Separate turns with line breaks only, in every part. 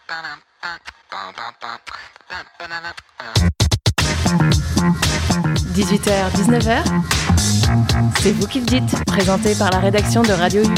18h, 19h, c'est vous qui le dites, présenté par la rédaction de Radio U.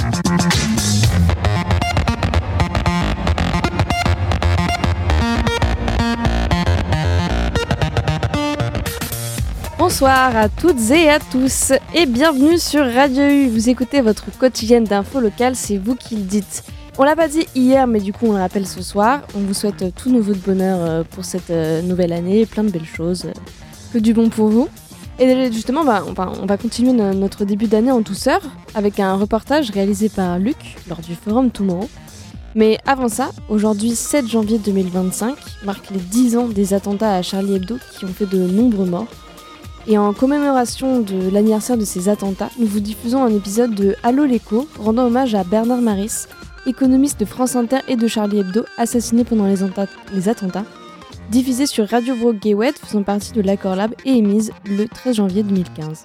Bonsoir à toutes et à tous et bienvenue sur Radio U. Vous écoutez votre quotidienne d'infos locales, c'est vous qui le dites. On l'a pas dit hier, mais du coup on le rappelle ce soir. On vous souhaite tout nouveau de bonheur pour cette nouvelle année, plein de belles choses, que du bon pour vous. Et justement, on va continuer notre début d'année en douceur avec un reportage réalisé par Luc lors du Forum Tomorrow. Mais avant ça, aujourd'hui 7 janvier 2025 marque les 10 ans des attentats à Charlie Hebdo qui ont fait de nombreux morts. Et en commémoration de l'anniversaire de ces attentats, nous vous diffusons un épisode de Allô l'écho rendant hommage à Bernard Maris, économiste de France Inter et de Charlie Hebdo, assassiné pendant les attentats, diffusé sur Radio Brogewed, faisant partie de l'Accord Lab et émise le 13 janvier 2015.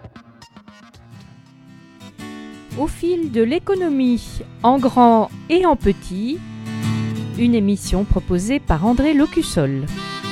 Au fil de l'économie, en grand et en petit, une émission proposée par André Locussol.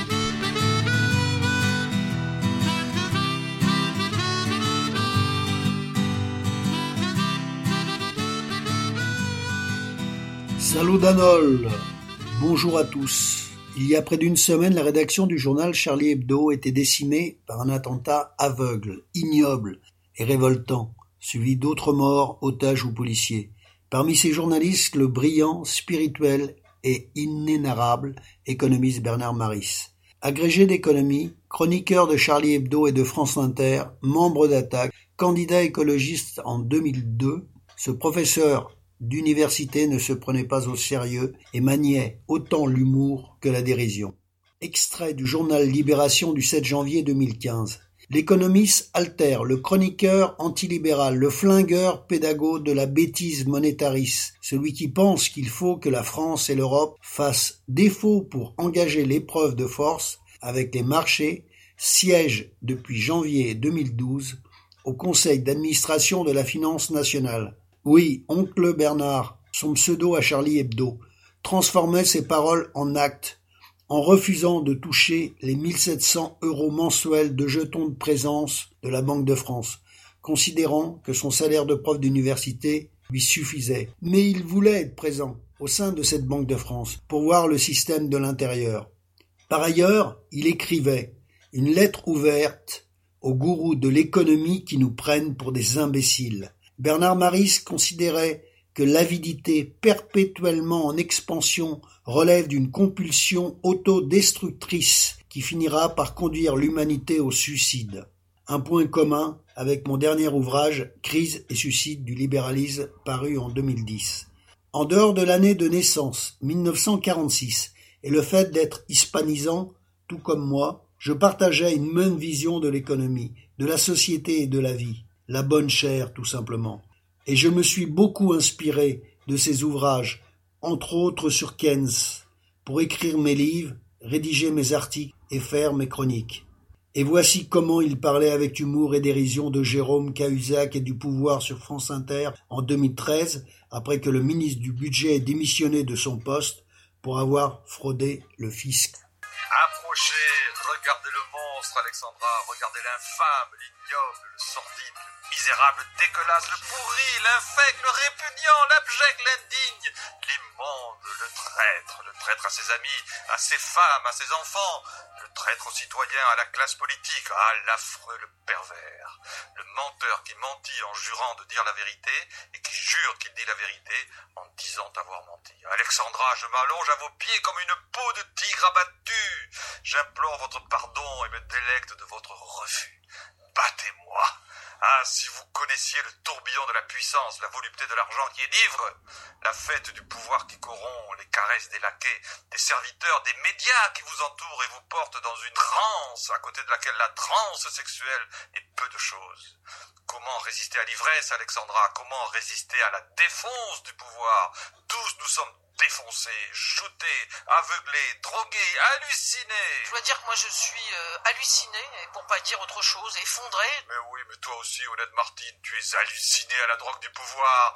Salut Danol, bonjour à tous. Il y a près d'une semaine, la rédaction du journal Charlie Hebdo était décimée par un attentat aveugle, ignoble et révoltant, suivi d'autres morts, otages ou policiers. Parmi ces journalistes, le brillant, spirituel et inénarrable économiste Bernard Maris. Agrégé d'économie, chroniqueur de Charlie Hebdo et de France Inter, membre d'Attaque, candidat écologiste en 2002, ce professeur d'université ne se prenait pas au sérieux et maniait autant l'humour que la dérision. Extrait du journal Libération du 7 janvier 2015. L'économiste altère, le chroniqueur antilibéral, le flingueur pédagogue de la bêtise monétariste, celui qui pense qu'il faut que la France et l'Europe fassent défaut pour engager l'épreuve de force avec les marchés, siège depuis janvier 2012 au conseil d'administration de la finance nationale. Oui, oncle Bernard, son pseudo à Charlie Hebdo, transformait ses paroles en actes, en refusant de toucher les 1700 € mensuels de jetons de présence de la Banque de France, considérant que son salaire de prof d'université lui suffisait. Mais il voulait être présent au sein de cette Banque de France pour voir le système de l'intérieur. Par ailleurs, il écrivait une lettre ouverte aux gourous de l'économie qui nous prennent pour des imbéciles. Bernard Maris considérait que l'avidité perpétuellement en expansion relève d'une compulsion autodestructrice qui finira par conduire l'humanité au suicide. Un point commun avec mon dernier ouvrage « Crise et suicide du libéralisme » paru en 2010. En dehors de l'année de naissance, 1946, et le fait d'être hispanisant, tout comme moi, je partageais une même vision de l'économie, de la société et de la vie. La bonne chère, tout simplement. Et je me suis beaucoup inspiré de ses ouvrages, entre autres sur Keynes, pour écrire mes livres, rédiger mes articles et faire mes chroniques. Et voici comment il parlait avec humour et dérision de Jérôme Cahuzac et du pouvoir sur France Inter en 2013, après que le ministre du Budget ait démissionné de son poste pour avoir fraudé le fisc.
Approchez, regardez le monstre, Alexandra, regardez l'infâme, l'ignoble, le sordide, le misérable, le dégueulasse, le pourri, l'infect, le répugnant, l'abject, l'indigne, l'immonde, le traître à ses amis, à ses femmes, à ses enfants, le traître aux citoyens, à la classe politique, l'affreux, le pervers, le menteur qui mentit en jurant de dire la vérité et qui jure qu'il dit la vérité en disant avoir menti. Alexandra, je m'allonge à vos pieds comme une peau de tigre abattue. J'implore votre pardon et me délecte de votre refus. Battez-moi. Ah, si vous connaissiez le tourbillon de la puissance, la volupté de l'argent qui enivre, la fête du pouvoir qui corrompt, les caresses des laquais, des serviteurs, des médias qui vous entourent et vous portent dans une transe, à côté de laquelle la transe sexuelle est peu de choses. Comment résister à l'ivresse, Alexandra? Comment résister à la défonce du pouvoir? Tous nous sommes défoncés, shootés, aveuglés, drogués, hallucinés.
Je dois dire que moi je suis halluciné, pour pas dire autre chose, effondré.
Mais oui, mais toi aussi, honnête Martine, tu es halluciné à la drogue du pouvoir.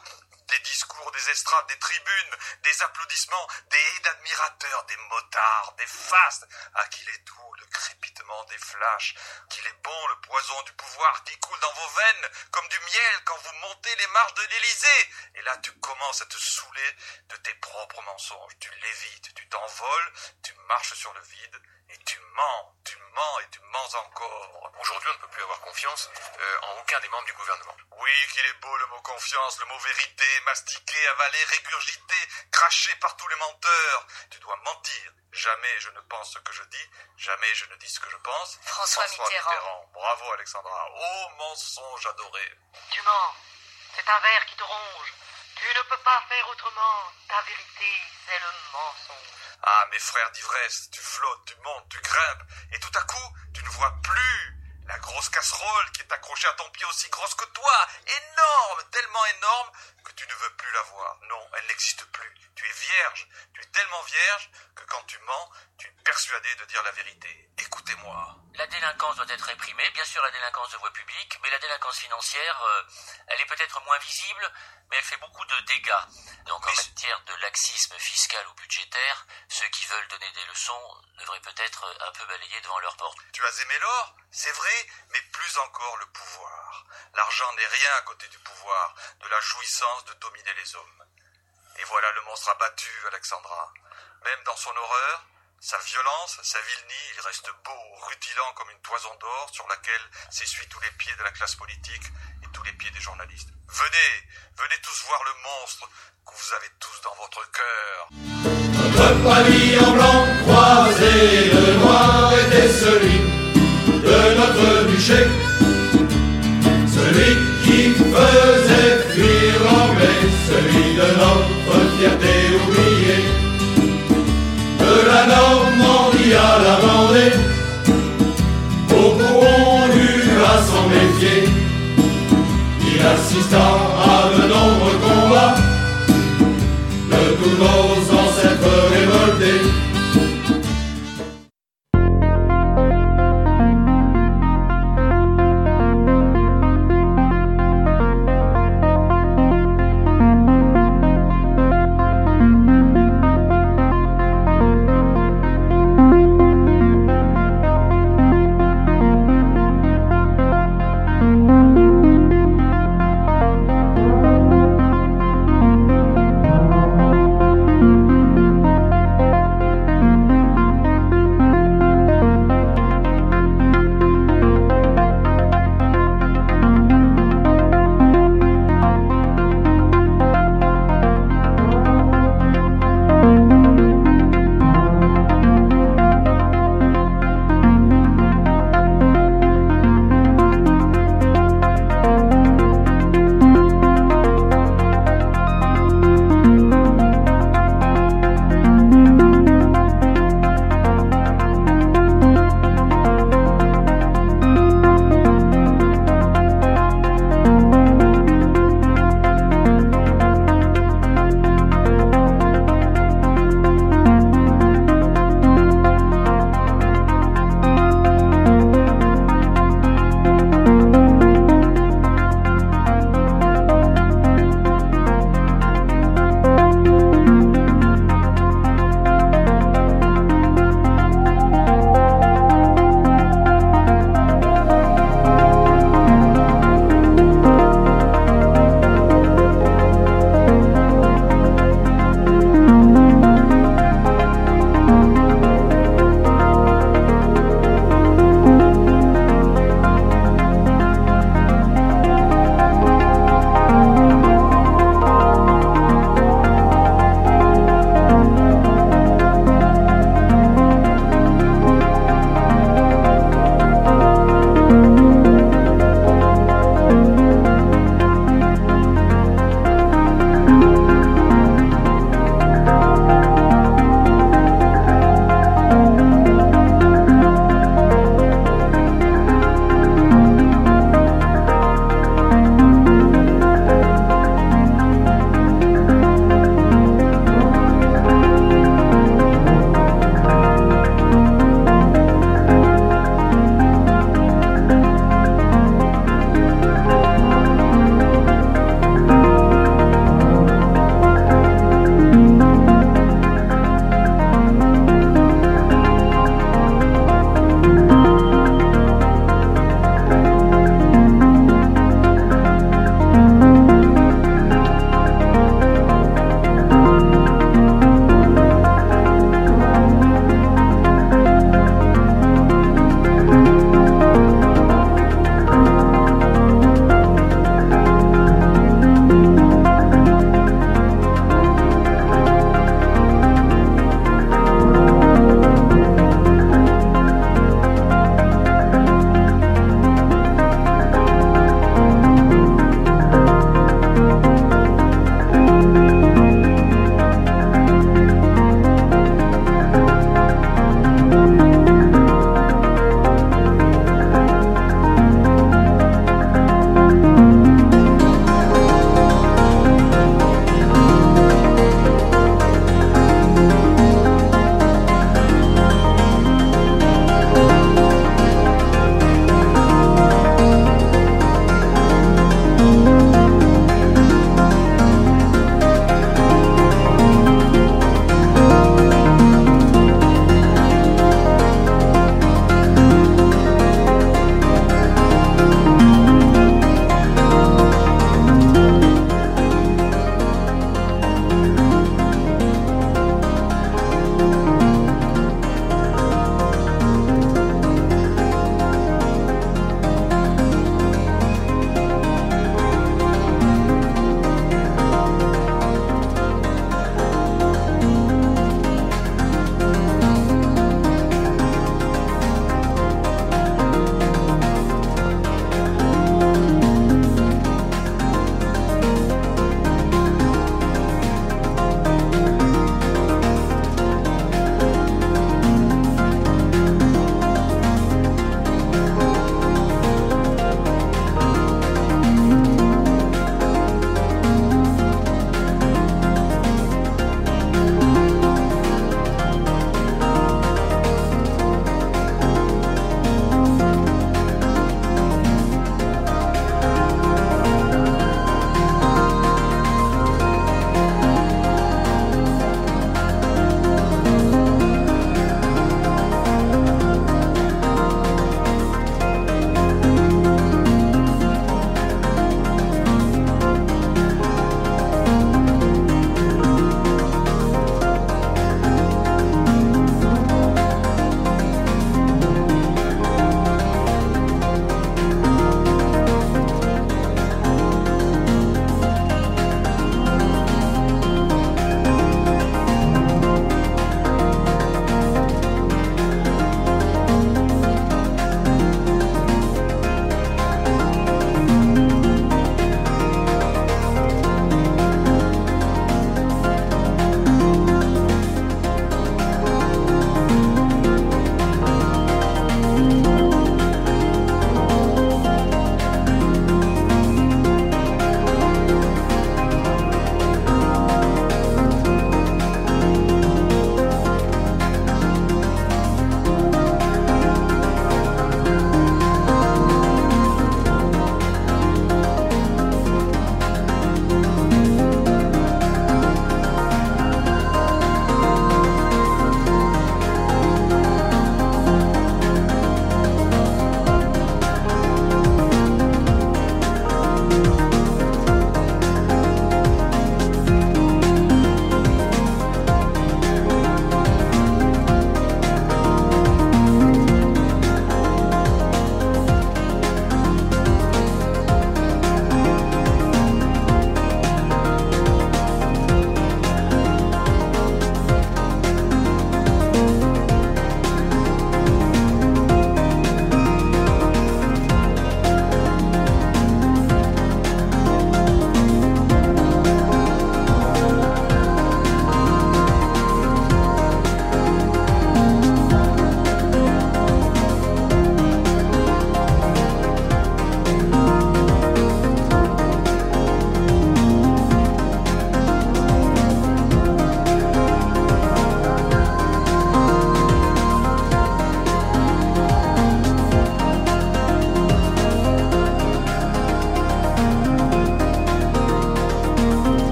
Des discours, des estrades, des tribunes, des applaudissements, des haies d'admirateurs, des motards, des fastes. Ah, qu'il est doux le crépitement des flashs, qu'il est bon le poison du pouvoir qui coule dans vos veines comme du miel quand vous montez les marches de l'Élysée. Et là, tu commences à te saouler de tes propres mensonges. Tu lévites, tu t'envoles, tu marches sur le vide et tu mens et tu mens encore.
Aujourd'hui, on ne peut plus avoir confiance en aucun des membres du gouvernement.
Oui, qu'il est beau le mot confiance, le mot vérité, mastiqué, avalé, régurgité, craché par tous les menteurs. Tu dois mentir. Jamais je ne pense ce que je dis, jamais je ne dis ce que je pense.
François Mitterrand.
Bravo Alexandra. Oh mensonge adoré.
Tu mens. C'est un ver qui te ronge. Tu ne peux pas faire autrement. Ta vérité, c'est le mensonge.
Ah, mes frères d'ivresse, tu flottes, tu montes, tu grimpes, et tout à coup, tu ne vois plus la grosse casserole qui est accrochée à ton pied aussi grosse que toi, énorme, tellement énorme que tu ne veux plus la voir. Non, elle n'existe plus. Tu es vierge, tu es tellement vierge que quand tu mens, tu es persuadé de dire la vérité. Écoutez-moi.
La délinquance doit être réprimée, bien sûr la délinquance de voie publique, mais la délinquance financière, elle est peut-être moins visible, mais elle fait beaucoup de dégâts. Donc en matière de laxisme fiscal ou budgétaire, ceux qui veulent donner des leçons devraient peut-être un peu balayer devant leur porte.
Tu as aimé l'or, c'est vrai, mais plus encore le pouvoir. L'argent n'est rien à côté du pouvoir, de la jouissance de dominer les hommes. Et voilà le monstre abattu, Alexandra. Même dans son horreur, sa violence, sa vilenie, il reste beau, rutilant comme une toison d'or sur laquelle s'essuient tous les pieds de la classe politique et tous les pieds des journalistes. Venez tous voir le monstre que vous avez tous dans votre cœur.
Notre pavillon blanc croisé de noir était celui de notre duché, celui qui faisait fuir l'anglais, celui de notre fierté oubliée. De la Normandie à la Vendée, beaucoup ont eu à s'en méfier. Il assista à de nombreux combats de tous nos ancêtres révoltés.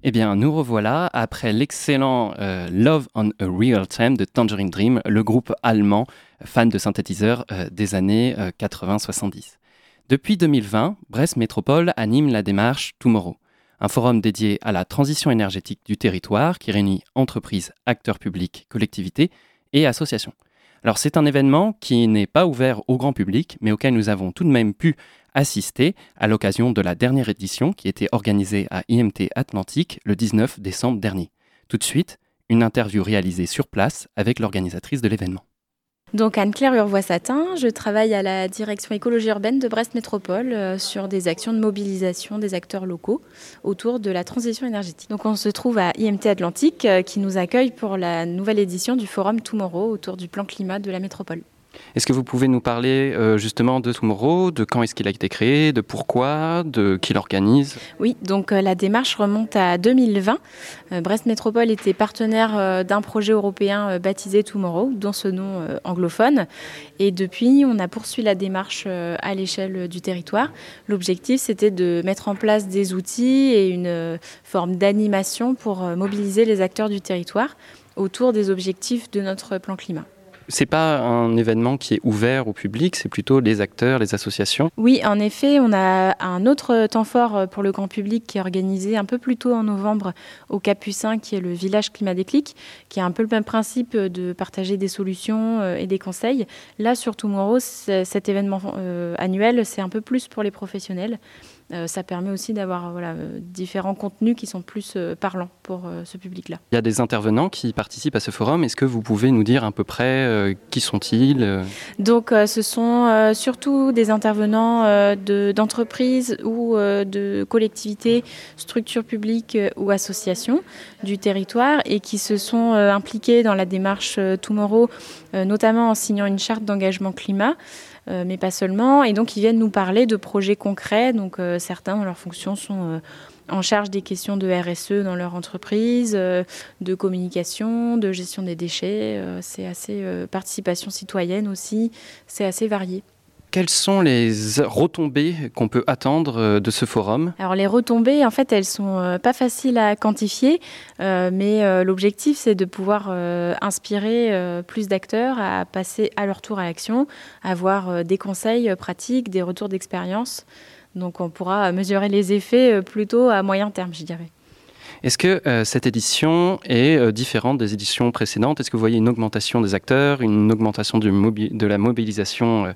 Eh bien, nous revoilà après l'excellent Love on a Real Time de Tangerine Dream, le groupe allemand fan de synthétiseurs des années 80-70. Depuis 2020, Brest Métropole anime la démarche Tomorrow, un forum dédié à la transition énergétique du territoire qui réunit entreprises, acteurs publics, collectivités et associations. Alors c'est un événement qui n'est pas ouvert au grand public, mais auquel nous avons tout de même pu assister à l'occasion de la dernière édition qui était organisée à IMT Atlantique le 19 décembre dernier. Tout de suite, une interview réalisée sur place avec l'organisatrice de l'événement.
Donc Anne-Claire Urvois-Satin, je travaille à la direction écologie urbaine de Brest Métropole sur des actions de mobilisation des acteurs locaux autour de la transition énergétique. Donc on se trouve à IMT Atlantique qui nous accueille pour la nouvelle édition du forum Tomorrow autour du plan climat de la métropole.
Est-ce que vous pouvez nous parler justement de Tomorrow, de quand est-ce qu'il a été créé, de pourquoi, de qui l'organise ?
Oui, donc la démarche remonte à 2020. Brest Métropole était partenaire d'un projet européen baptisé Tomorrow, dont ce nom anglophone. Et depuis, on a poursuivi la démarche à l'échelle du territoire. L'objectif, c'était de mettre en place des outils et une forme d'animation pour mobiliser les acteurs du territoire autour des objectifs de notre plan climat.
C'est pas un événement qui est ouvert au public, c'est plutôt les acteurs, les associations.
Oui, en effet, on a un autre temps fort pour le grand public qui est organisé un peu plus tôt en novembre au Capucin, qui est le village Climat Déclic, qui a un peu le même principe de partager des solutions et des conseils. Là, sur Tomorrow, cet événement annuel, c'est un peu plus pour les professionnels. Ça permet aussi d'avoir différents contenus qui sont plus parlants pour ce public-là.
Il y a des intervenants qui participent à ce forum. Est-ce que vous pouvez nous dire à peu près qui sont-ils ?
Donc, ce sont surtout des intervenants d'entreprises ou de collectivités, structures publiques ou associations du territoire et qui se sont impliqués dans la démarche Tomorrow, notamment en signant une charte d'engagement climat. Mais pas seulement. Et donc, ils viennent nous parler de projets concrets. Donc, certains, dans leurs fonctions, sont en charge des questions de RSE dans leur entreprise, de communication, de gestion des déchets. C'est assez participation citoyenne aussi. C'est assez varié.
Quelles sont les retombées qu'on peut attendre de ce forum ?
Alors les retombées, en fait, elles sont pas faciles à quantifier, mais l'objectif, c'est de pouvoir inspirer plus d'acteurs à passer à leur tour à l'action, à avoir des conseils pratiques, des retours d'expérience. Donc on pourra mesurer les effets plutôt à moyen terme, je dirais.
Est-ce que cette édition est différente des éditions précédentes ? Est-ce que vous voyez une augmentation des acteurs, une augmentation de la mobilisation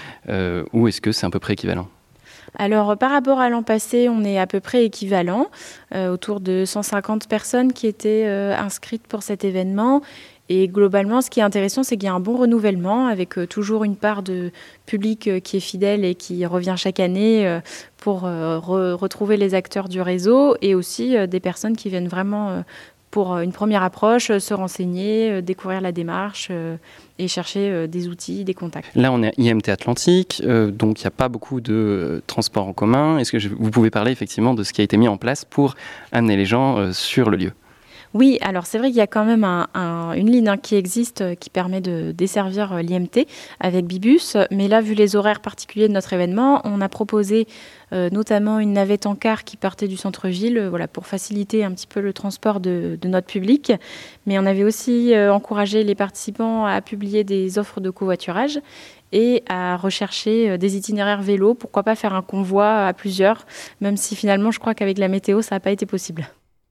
ou est-ce que c'est à peu près équivalent ?
Alors, par rapport à l'an passé, on est à peu près équivalent, autour de 150 personnes qui étaient inscrites pour cet événement. Et globalement, ce qui est intéressant, c'est qu'il y a un bon renouvellement avec toujours une part de public qui est fidèle et qui revient chaque année pour retrouver les acteurs du réseau et aussi des personnes qui viennent vraiment pour une première approche, se renseigner, découvrir la démarche et chercher des outils, des contacts.
Là, on est à IMT Atlantique, donc il n'y a pas beaucoup de transports en commun. Est-ce que vous pouvez parler effectivement de ce qui a été mis en place pour amener les gens sur le lieu ?
Oui, alors c'est vrai qu'il y a quand même une ligne qui existe qui permet de desservir l'IMT avec Bibus. Mais là, vu les horaires particuliers de notre événement, on a proposé notamment une navette en car qui partait du centre-ville pour faciliter un petit peu le transport de notre public. Mais on avait aussi encouragé les participants à publier des offres de covoiturage et à rechercher des itinéraires vélo. Pourquoi pas faire un convoi à plusieurs, même si finalement, je crois qu'avec la météo, ça n'a pas été possible.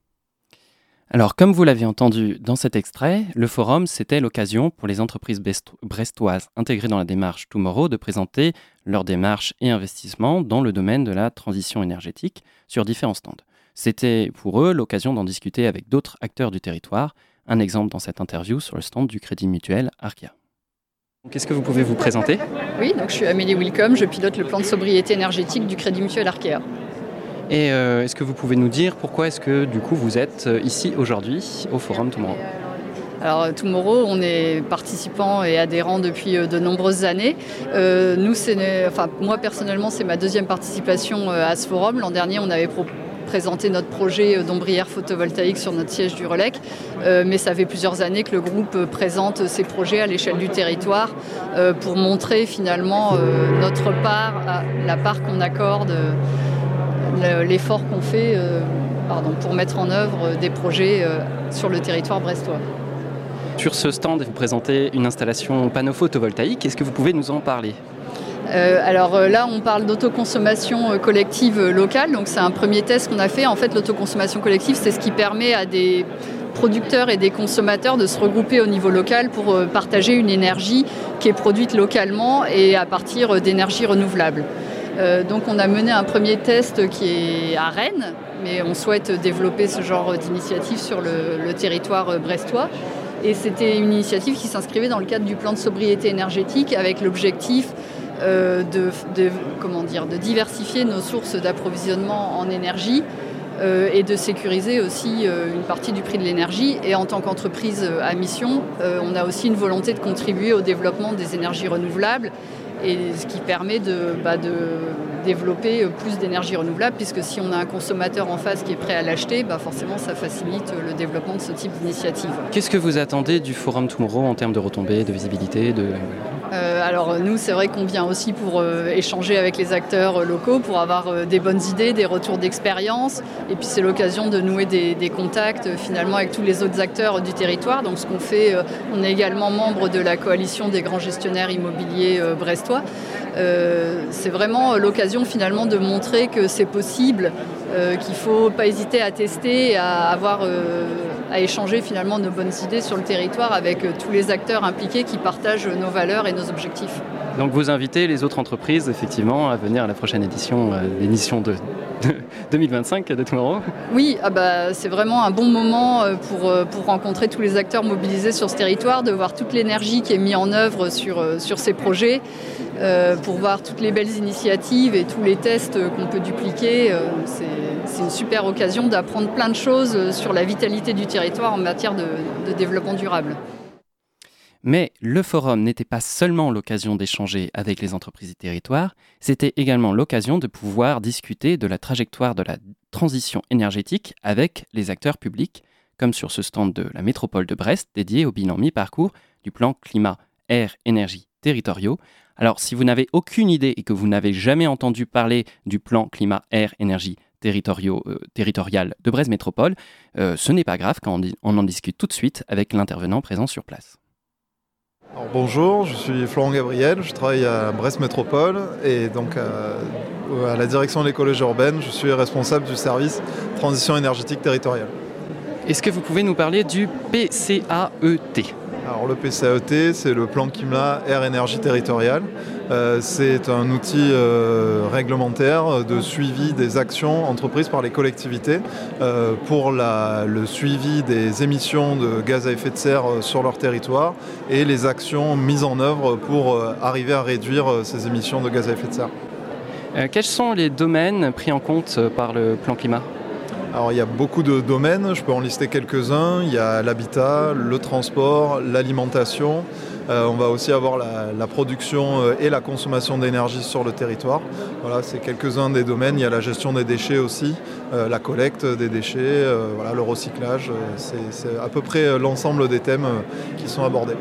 Alors, comme vous l'aviez entendu dans cet extrait, le forum, c'était l'occasion pour les entreprises brestoises intégrées dans la démarche Tomorrow de présenter leurs démarches et investissements dans le domaine de la transition énergétique sur différents stands. C'était pour eux l'occasion d'en discuter avec d'autres acteurs du territoire. Un exemple dans cette interview sur le stand du Crédit Mutuel Arkea. Qu'est-ce que vous pouvez vous présenter ?
Oui, donc je suis Amélie Wilcom, je pilote le plan de sobriété énergétique du Crédit Mutuel Arkea.
Et est-ce que vous pouvez nous dire pourquoi est-ce que du coup vous êtes ici aujourd'hui au Forum Tomorrow ?
Alors Tomorrow, on est participants et adhérents depuis de nombreuses années. Moi personnellement, c'est ma deuxième participation à ce forum. L'an dernier, on avait présenté notre projet d'ombrière photovoltaïque sur notre siège du Relec. Mais ça fait plusieurs années que le groupe présente ses projets à l'échelle du territoire pour montrer finalement notre part, la part qu'on accorde, l'effort qu'on fait pour mettre en œuvre des projets sur le territoire brestois.
Sur ce stand, vous présentez une installation panneau photovoltaïque. Est-ce que vous pouvez nous en parler ?
Alors là, on parle d'autoconsommation collective locale. Donc c'est un premier test qu'on a fait. En fait, l'autoconsommation collective, c'est ce qui permet à des producteurs et des consommateurs de se regrouper au niveau local pour partager une énergie qui est produite localement et à partir d'énergies renouvelables. Donc on a mené un premier test qui est à Rennes, mais on souhaite développer ce genre d'initiative sur le territoire brestois. Et c'était une initiative qui s'inscrivait dans le cadre du plan de sobriété énergétique avec l'objectif de diversifier nos sources d'approvisionnement en énergie et de sécuriser aussi une partie du prix de l'énergie. Et en tant qu'entreprise à mission, on a aussi une volonté de contribuer au développement des énergies renouvelables, et ce qui permet de développer plus d'énergie renouvelable, puisque si on a un consommateur en face qui est prêt à l'acheter, forcément ça facilite le développement de ce type d'initiative.
Qu'est-ce que vous attendez du Forum Tomorrow en termes de retombées, de visibilité
Alors nous, c'est vrai qu'on vient aussi pour échanger avec les acteurs locaux, pour avoir des bonnes idées, des retours d'expérience, et puis c'est l'occasion de nouer des contacts finalement avec tous les autres acteurs du territoire. Donc ce qu'on fait, on est également membre de la coalition des grands gestionnaires immobiliers brestois. C'est vraiment l'occasion finalement de montrer que c'est possible, qu'il ne faut pas hésiter à tester, à échanger finalement nos bonnes idées sur le territoire avec tous les acteurs impliqués qui partagent nos valeurs et nos objectifs.
Donc vous invitez les autres entreprises effectivement à venir à la prochaine édition, l'édition de 2025 de Tomorrow ? Oui,
c'est vraiment un bon moment pour rencontrer tous les acteurs mobilisés sur ce territoire, de voir toute l'énergie qui est mise en œuvre sur ces projets, pour voir toutes les belles initiatives et tous les tests qu'on peut dupliquer. C'est une super occasion d'apprendre plein de choses sur la vitalité du territoire en matière de développement durable.
Mais le forum n'était pas seulement l'occasion d'échanger avec les entreprises du territoire, c'était également l'occasion de pouvoir discuter de la trajectoire de la transition énergétique avec les acteurs publics, comme sur ce stand de la métropole de Brest dédié au bilan mi-parcours du plan climat, air, énergie territoriaux. Alors si vous n'avez aucune idée et que vous n'avez jamais entendu parler du plan climat, air, énergie territorial de Brest Métropole, ce n'est pas grave quand on en discute tout de suite avec l'intervenant présent sur place.
Alors, bonjour, je suis Florent Gabriel, je travaille à Brest Métropole et donc à la direction de l'écologie urbaine, je suis responsable du service transition énergétique territoriale.
Est-ce que vous pouvez nous parler du PCAET ?
Alors le PCAET, c'est le plan climat, air, énergie territoriale. C'est un outil réglementaire de suivi des actions entreprises par les collectivités pour le suivi des émissions de gaz à effet de serre sur leur territoire et les actions mises en œuvre pour arriver à réduire ces émissions de gaz à effet de serre.
Quels sont les domaines pris en compte par le plan climat ?
Alors il y a beaucoup de domaines, je peux en lister quelques-uns. Il y a l'habitat, le transport, l'alimentation. On va aussi avoir la production et la consommation d'énergie sur le territoire. Voilà, c'est quelques-uns des domaines. Il y a la gestion des déchets aussi, la collecte des déchets, le recyclage. C'est à peu près l'ensemble des thèmes qui sont abordés.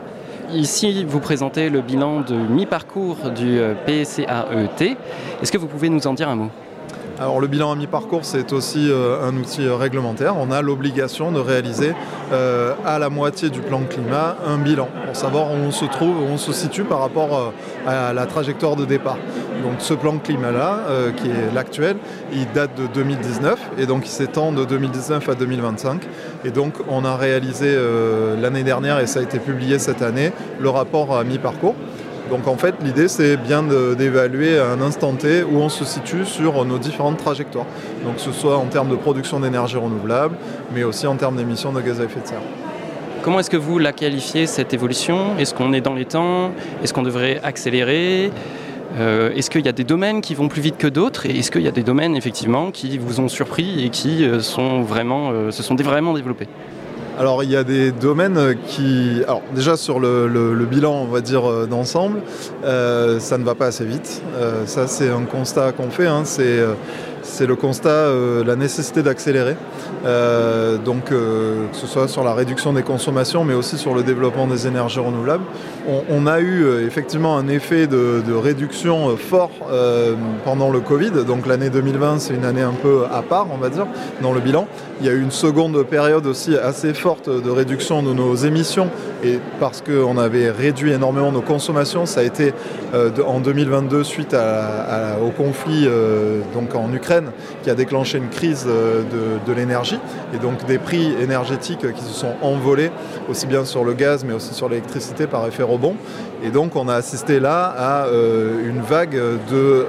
Ici, vous présentez le bilan de mi-parcours du PCAET. Est-ce que vous pouvez nous en dire un mot ?
Alors le bilan à mi-parcours, c'est aussi un outil réglementaire. On a l'obligation de réaliser à la moitié du plan climat un bilan pour savoir où on se trouve, où on se situe par rapport à la trajectoire de départ. Donc ce plan climat-là, qui est l'actuel, il date de 2019 et donc il s'étend de 2019 à 2025. Et donc on a réalisé l'année dernière, et ça a été publié cette année, le rapport à mi-parcours. Donc en fait, l'idée, c'est bien d'évaluer à un instant T où on se situe sur nos différentes trajectoires. Donc que ce soit en termes de production d'énergie renouvelable, mais aussi en termes d'émissions de gaz à effet de serre.
Comment est-ce que vous la qualifiez, cette évolution ? Est-ce qu'on est dans les temps ? Est-ce qu'on devrait accélérer ? Est-ce qu'il y a des domaines qui vont plus vite que d'autres ? Et est-ce qu'il y a des domaines, effectivement, qui vous ont surpris et qui se sont vraiment développés ?
Alors il y a des domaines qui... Alors déjà sur le bilan, on va dire, d'ensemble, ça ne va pas assez vite. Ça c'est un constat qu'on fait, c'est le constat, la nécessité d'accélérer, donc que ce soit sur la réduction des consommations, mais aussi sur le développement des énergies renouvelables. On a eu effectivement un effet de réduction fort pendant le Covid, donc l'année 2020 c'est une année un peu à part, on va dire, dans le bilan. Il y a eu une seconde période aussi assez forte de réduction de nos émissions, et parce qu'on avait réduit énormément nos consommations, ça a été en 2022 suite au conflit donc en Ukraine, qui a déclenché une crise de l'énergie, et donc des prix énergétiques qui se sont envolés, aussi bien sur le gaz mais aussi sur l'électricité par effet rebond. Et donc on a assisté là à une vague de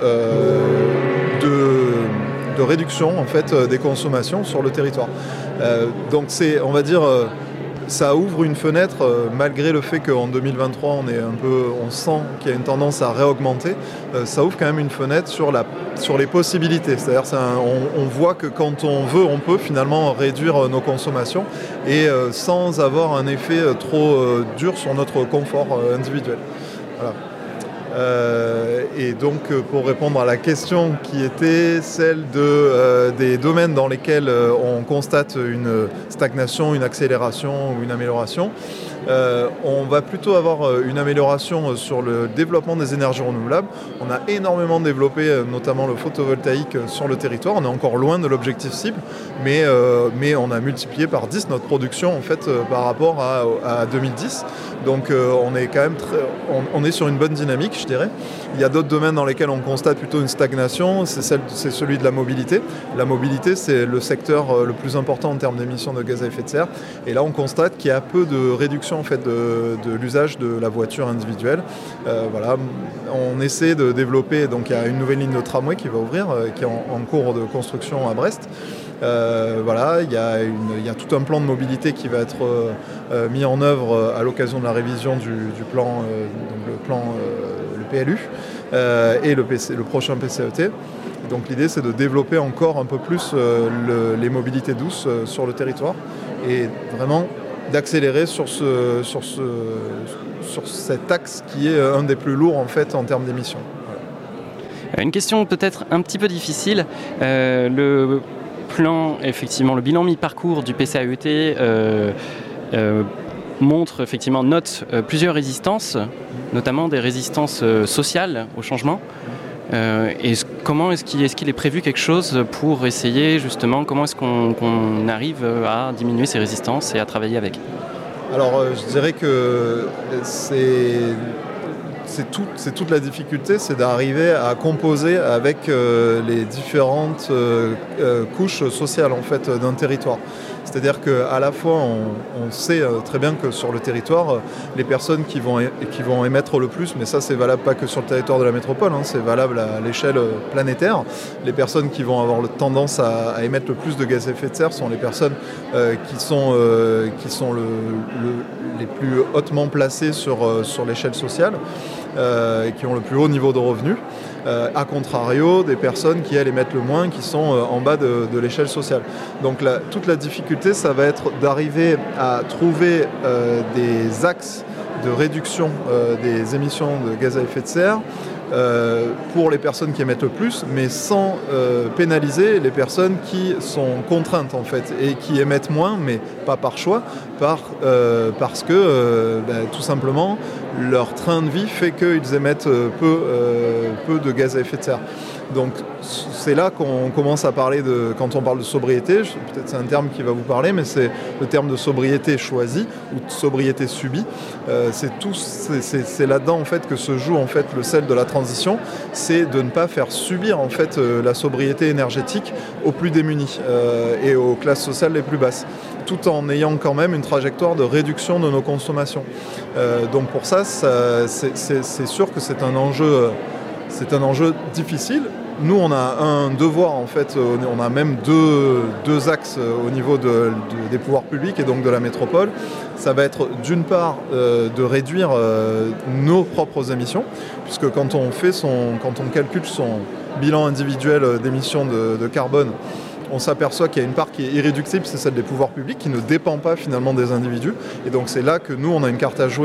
réduction en fait, des consommations sur le territoire. Donc c'est, on va dire, ça ouvre une fenêtre, malgré le fait qu'en 2023 on sent qu'il y a une tendance à réaugmenter, ça ouvre quand même une fenêtre sur les possibilités. C'est-à-dire on voit que quand on veut, on peut finalement réduire nos consommations et sans avoir un effet trop dur sur notre confort individuel. Voilà. Et donc pour répondre à la question qui était celle des domaines dans lesquels on constate une stagnation, une accélération ou une amélioration, on va plutôt avoir une amélioration sur le développement des énergies renouvelables. On a énormément développé notamment le photovoltaïque sur le territoire. On est encore loin de l'objectif cible, mais on a multiplié par 10 notre production en fait, par rapport à 2010. Donc on est quand même on est sur une bonne dynamique, je dirais. Il y a d'autres domaines dans lesquels on constate plutôt une stagnation, c'est celui de la mobilité. La mobilité, c'est le secteur le plus important en termes d'émissions de gaz à effet de serre. Et là, on constate qu'il y a peu de réduction en fait, de l'usage de la voiture individuelle. Voilà. On essaie de développer, donc il y a une nouvelle ligne de tramway qui va ouvrir, qui est en cours de construction à Brest. Voilà, il y a tout un plan de mobilité qui va être mis en œuvre à l'occasion de la révision du plan, le PLU et le prochain PCET. Donc l'idée c'est de développer encore un peu plus les mobilités douces sur le territoire et vraiment d'accélérer sur cet axe qui est un des plus lourds en fait en termes d'émissions. Voilà.
Une question peut-être un petit peu difficile. Le plan, effectivement, le bilan mi-parcours du PCAET montre, effectivement, note plusieurs résistances, notamment des résistances sociales au changement. Est-ce qu'il est prévu quelque chose pour essayer, justement, comment est-ce qu'on arrive à diminuer ces résistances et à travailler avec ?
Alors, je dirais que c'est toute la difficulté, c'est d'arriver à composer avec les différentes couches sociales en fait, d'un territoire. C'est-à-dire qu'à la fois, on sait très bien que sur le territoire, les personnes qui vont émettre le plus, mais ça c'est valable pas que sur le territoire de la métropole, hein, c'est valable à l'échelle planétaire, les personnes qui vont avoir tendance à émettre le plus de gaz à effet de serre sont les personnes qui sont les plus hautement placées sur l'échelle sociale, qui ont le plus haut niveau de revenus. A contrario, des personnes qui, elles, émettent le moins, qui sont en bas de l'échelle sociale. Donc toute la difficulté, ça va être d'arriver à trouver des axes de réduction des émissions de gaz à effet de serre pour les personnes qui émettent le plus, mais sans pénaliser les personnes qui sont contraintes en fait et qui émettent moins, mais pas par choix, parce que tout simplement leur train de vie fait qu'ils émettent peu de gaz à effet de serre. Donc c'est là qu'on commence à parler quand on parle de sobriété, peut-être c'est un terme qui va vous parler, mais c'est le terme de sobriété choisie ou de sobriété subie. C'est là-dedans en fait que se joue en fait le sel de la transition, c'est de ne pas faire subir en fait la sobriété énergétique aux plus démunis et aux classes sociales les plus basses, tout en ayant quand même une trajectoire de réduction de nos consommations. Donc pour ça, c'est sûr que c'est un enjeu difficile. Nous, on a un devoir, en fait, on a même deux axes au niveau des pouvoirs publics et donc de la métropole. Ça va être d'une part de réduire nos propres émissions, puisque quand on calcule son bilan individuel d'émissions de carbone, on s'aperçoit qu'il y a une part qui est irréductible, c'est celle des pouvoirs publics, qui ne dépend pas finalement des individus. Et donc c'est là que nous, on a une carte à jouer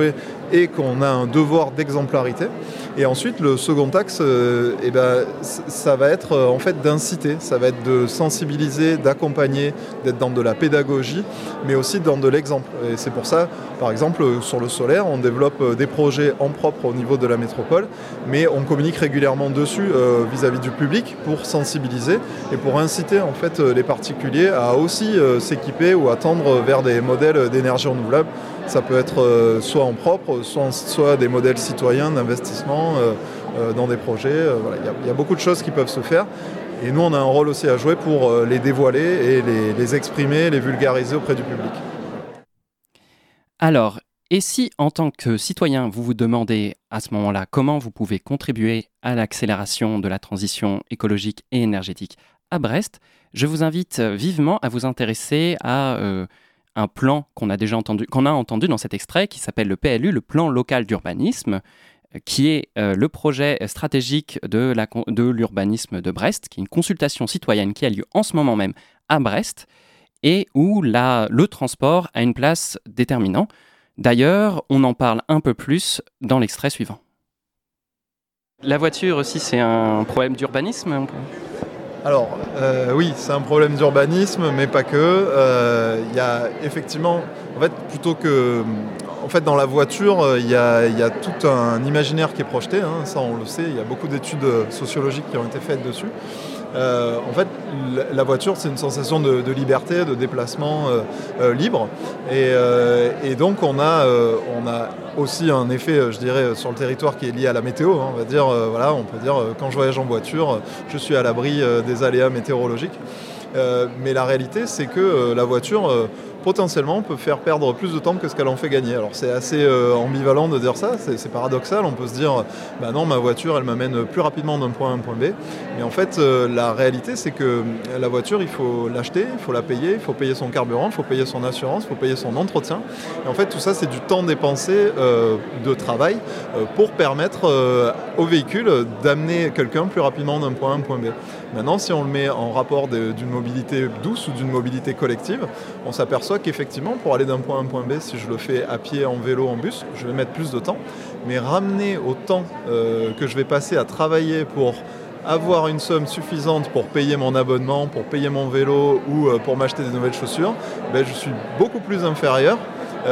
et qu'on a un devoir d'exemplarité. Et ensuite, le second axe, ça va être en fait d'inciter, ça va être de sensibiliser, d'accompagner, d'être dans de la pédagogie, mais aussi dans de l'exemple. Et c'est pour ça, par exemple, sur le solaire, on développe des projets en propre au niveau de la métropole, mais on communique régulièrement dessus vis-à-vis du public pour sensibiliser et pour inciter en fait les particuliers à aussi s'équiper ou à tendre vers des modèles d'énergie renouvelable. Ça peut être soit en propre, soit des modèles citoyens d'investissement dans des projets. Voilà. Il y a beaucoup de choses qui peuvent se faire. Et nous, on a un rôle aussi à jouer pour les dévoiler et les exprimer, les vulgariser auprès du public.
Alors, et si en tant que citoyen, vous vous demandez à ce moment-là comment vous pouvez contribuer à l'accélération de la transition écologique et énergétique à Brest, je vous invite vivement à vous intéresser à un plan qu'on a entendu dans cet extrait qui s'appelle le PLU, le plan local d'urbanisme, qui est le projet stratégique de l'urbanisme de Brest, qui est une consultation citoyenne qui a lieu en ce moment même à Brest et où le transport a une place déterminante. D'ailleurs, on en parle un peu plus dans l'extrait suivant. La voiture aussi, c'est un problème d'urbanisme ?
Alors, oui, c'est un problème d'urbanisme, mais pas que. Il y a effectivement, en fait, plutôt que... En fait, dans la voiture, il y a tout un imaginaire qui est projeté, hein, ça on le sait, il y a beaucoup d'études sociologiques qui ont été faites dessus. En fait, la voiture, c'est une sensation de liberté, de déplacement libre. Et donc, on a aussi un effet, je dirais, sur le territoire qui est lié à la météo. Hein. On va dire, on peut dire, quand je voyage en voiture, je suis à l'abri des aléas météorologiques. Mais la réalité, c'est que la voiture... potentiellement peut faire perdre plus de temps que ce qu'elle en fait gagner. Alors c'est assez ambivalent de dire ça, c'est paradoxal, on peut se dire bah non, ma voiture elle m'amène plus rapidement d'un point A à un point B, mais en fait la réalité c'est que la voiture il faut l'acheter, il faut la payer, il faut payer son carburant, il faut payer son assurance, il faut payer son entretien, et en fait tout ça c'est du temps dépensé de travail pour permettre au véhicule d'amener quelqu'un plus rapidement d'un point A à un point B. Maintenant, si on le met en rapport d'une mobilité douce ou d'une mobilité collective, on s'aperçoit qu'effectivement, pour aller d'un point A à un point B, si je le fais à pied, en vélo, en bus, je vais mettre plus de temps. Mais ramener au temps que je vais passer à travailler pour avoir une somme suffisante pour payer mon abonnement, pour payer mon vélo ou pour m'acheter des nouvelles chaussures, je suis beaucoup plus inférieur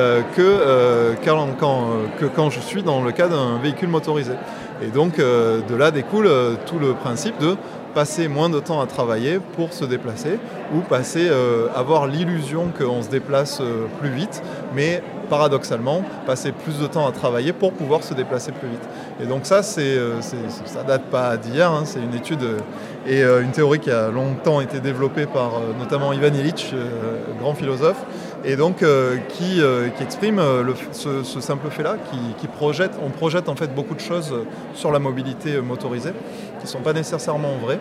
que quand je suis dans le cas d'un véhicule motorisé. Et donc, de là découle tout le principe de passer moins de temps à travailler pour se déplacer ou avoir l'illusion qu'on se déplace plus vite, mais paradoxalement, passer plus de temps à travailler pour pouvoir se déplacer plus vite. Et donc ça date pas d'hier, hein, c'est une étude et une théorie qui a longtemps été développée par notamment Ivan Illich, grand philosophe, et donc qui exprime ce simple fait-là, on projette en fait beaucoup de choses sur la mobilité motorisée qui ne sont pas nécessairement vraies.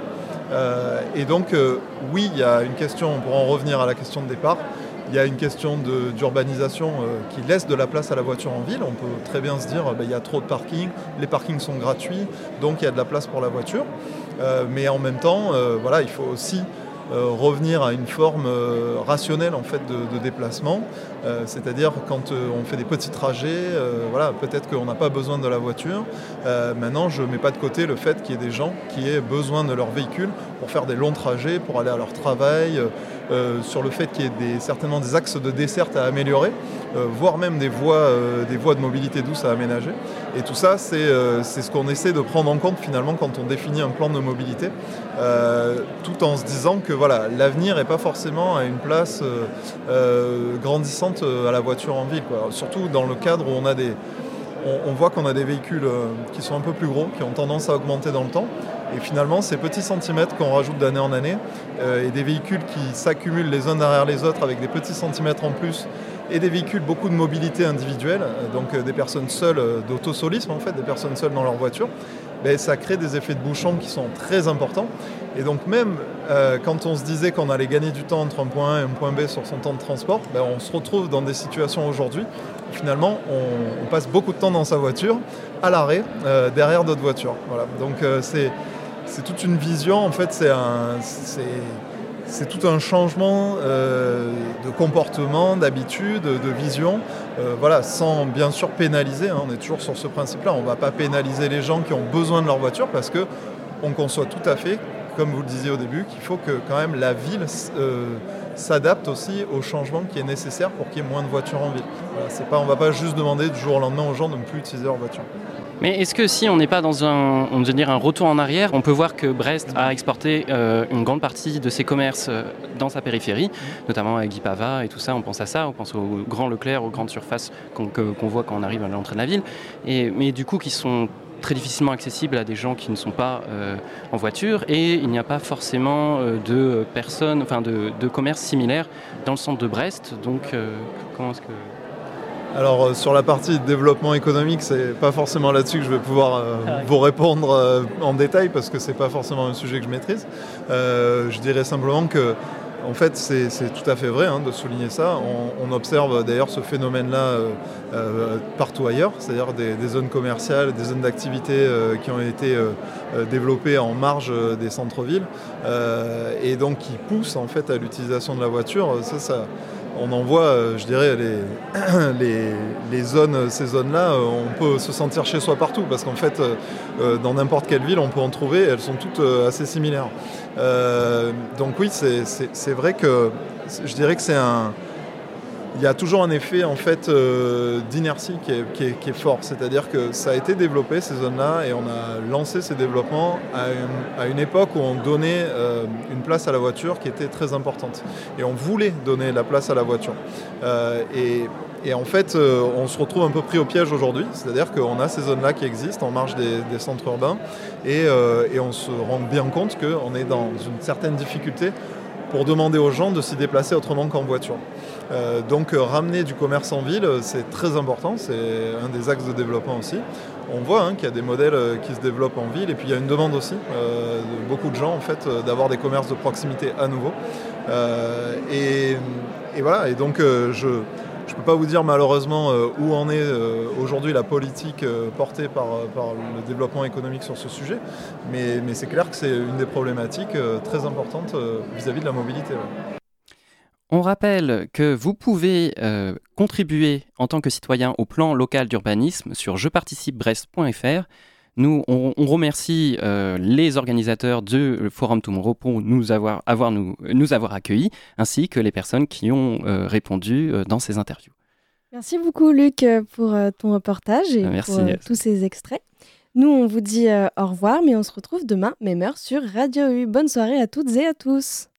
Et donc oui, il y a une question, on pourra en revenir à la question de départ, il y a une question d'urbanisation qui laisse de la place à la voiture en ville. On peut très bien se dire il y a trop de parkings, les parkings sont gratuits, donc il y a de la place pour la voiture. Mais en même temps, il faut aussi revenir à une forme rationnelle en fait, de déplacement. C'est-à-dire quand on fait des petits trajets, peut-être qu'on n'a pas besoin de la voiture. Maintenant, je ne mets pas de côté le fait qu'il y ait des gens qui aient besoin de leur véhicule pour faire des longs trajets, pour aller à leur travail, sur le fait qu'il y ait certainement des axes de desserte à améliorer, voire même des voies de mobilité douce à aménager. Et tout ça, c'est ce qu'on essaie de prendre en compte finalement quand on définit un plan de mobilité, tout en se disant que l'avenir n'est pas forcément à une place grandissante à la voiture en ville, quoi. Surtout dans le cadre où on voit qu'on a des véhicules qui sont un peu plus gros, qui ont tendance à augmenter dans le temps. Et finalement, ces petits centimètres qu'on rajoute d'année en année, et des véhicules qui s'accumulent les uns derrière les autres avec des petits centimètres en plus, et des véhicules, beaucoup de mobilité individuelle, donc des personnes seules, d'autosolisme en fait, des personnes seules dans leur voiture, ça crée des effets de bouchon qui sont très importants. Et donc même quand on se disait qu'on allait gagner du temps entre un point A et un point B sur son temps de transport, on se retrouve dans des situations aujourd'hui où finalement on passe beaucoup de temps dans sa voiture, à l'arrêt, derrière d'autres voitures. Voilà. Donc c'est toute une vision, en fait c'est tout un changement de comportement, d'habitude, de vision, sans bien sûr pénaliser, on est toujours sur ce principe-là, on ne va pas pénaliser les gens qui ont besoin de leur voiture parce qu'on conçoit tout à fait, comme vous le disiez au début, qu'il faut que quand même la ville s'adapte aussi au changement qui est nécessaire pour qu'il y ait moins de voitures en ville. On ne va pas juste demander du jour au lendemain aux gens de ne plus utiliser leur voiture.
Mais est-ce que si on n'est pas dans un retour en arrière, on peut voir que Brest a exporté une grande partie de ses commerces dans sa périphérie, notamment avec Guipava et tout ça, on pense à ça, on pense aux grands Leclerc, aux grandes surfaces qu'on voit quand on arrive à l'entrée de la ville, mais du coup qui sont très difficilement accessibles à des gens qui ne sont pas en voiture, et il n'y a pas forcément de personnes, de commerces similaires dans le centre de Brest, donc comment est-ce que...
Alors sur la partie développement économique, c'est pas forcément là-dessus que je vais pouvoir vous répondre en détail parce que c'est pas forcément un sujet que je maîtrise. Je dirais simplement que en fait c'est tout à fait vrai de souligner ça. On observe d'ailleurs ce phénomène-là partout ailleurs, c'est-à-dire des zones commerciales, des zones d'activité qui ont été développées en marge des centres-villes et donc qui poussent en fait à l'utilisation de la voiture. On en voit, je dirais, les zones, ces zones-là, on peut se sentir chez soi partout parce qu'en fait, dans n'importe quelle ville, on peut en trouver, elles sont toutes assez similaires. Donc oui, c'est vrai que je dirais que il y a toujours un effet en fait d'inertie qui est fort, c'est-à-dire que ça a été développé ces zones-là et on a lancé ces développements à une époque où on donnait une place à la voiture qui était très importante et on voulait donner la place à la voiture et en fait on se retrouve un peu pris au piège aujourd'hui, c'est-à-dire qu'on a ces zones-là qui existent en marge des centres urbains et on se rend bien compte qu'on est dans une certaine difficulté pour demander aux gens de s'y déplacer autrement qu'en voiture. Donc ramener du commerce en ville, c'est très important, c'est un des axes de développement aussi. On voit qu'il y a des modèles qui se développent en ville et puis il y a une demande aussi de beaucoup de gens en fait d'avoir des commerces de proximité à nouveau. Et voilà, et donc je ne peux pas vous dire malheureusement où en est aujourd'hui la politique portée par le développement économique sur ce sujet, mais c'est clair que c'est une des problématiques très importantes vis-à-vis de la mobilité. Ouais.
On rappelle que vous pouvez contribuer en tant que citoyen au plan local d'urbanisme sur jeparticipebrest.fr. Nous, on remercie les organisateurs du Forum Tomorrow pour nous avoir accueillis, ainsi que les personnes qui ont répondu dans ces interviews.
Merci beaucoup Luc pour ton reportage et pour tous ces extraits. Nous, on vous dit au revoir, mais on se retrouve demain, même heure, sur Radio U. Bonne soirée à toutes et à tous.